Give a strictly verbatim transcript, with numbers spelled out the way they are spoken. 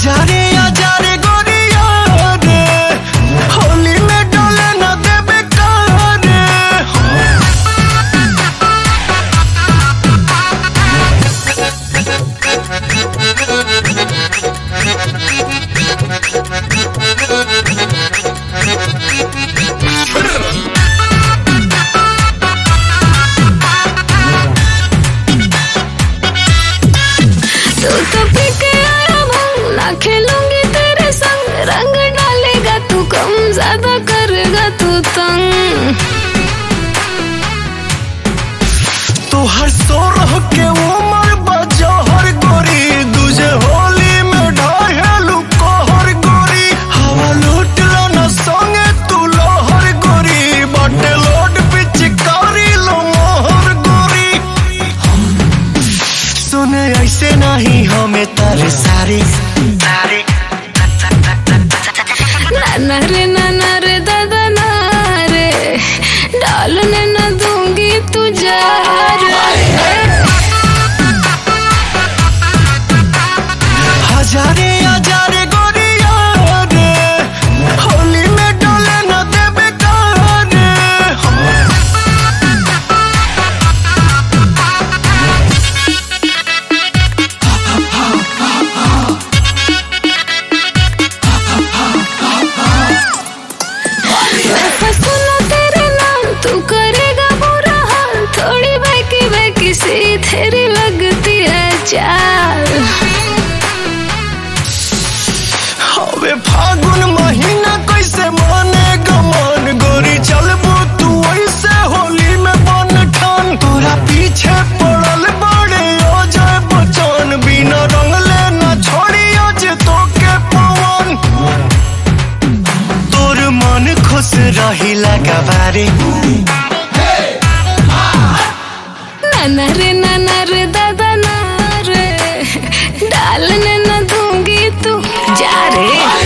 हजारे हजारे गोरिया रे होली में डोले न देबे कारे। तू तो पी के आया भंग ना खेलूंगी तेरे संग, रंग डालेगा तू कम ज्यादा करेगा तू तंग। तू हर सो रह के उमर बजो हर गोरी दूजे होली में ढाहेलू को हर गोरी। हवा लूट लो न संगे तू लो हर गोरी बाटे लोड पिचकारी लो मोहर गोरी। सुने ऐसे नहीं हमें तारे सारे ना रे ना रे दादा ना रे डालने न दूंगी तुझे। हजारे हजारे गोरिया रे होली में डोले न देबे कारे। सुनो तेरे नाम तू करेगा बुरा हाल, थोड़ी बहकी बहकी सी तेरी लगती है चाल। हवे फागुन महीना कैसे मानेगा मन गोरी चलबू तू ऐसे होली में बन ठान। तोरा पीछे पड़ल बड़े हो जाए बचन बिना रंगले न छोड़ी आज तो के पवन। तोर मन खुश रही लगा बारे ना रे ना रे दादा ना रे डालने न दूंगी तू जा रे।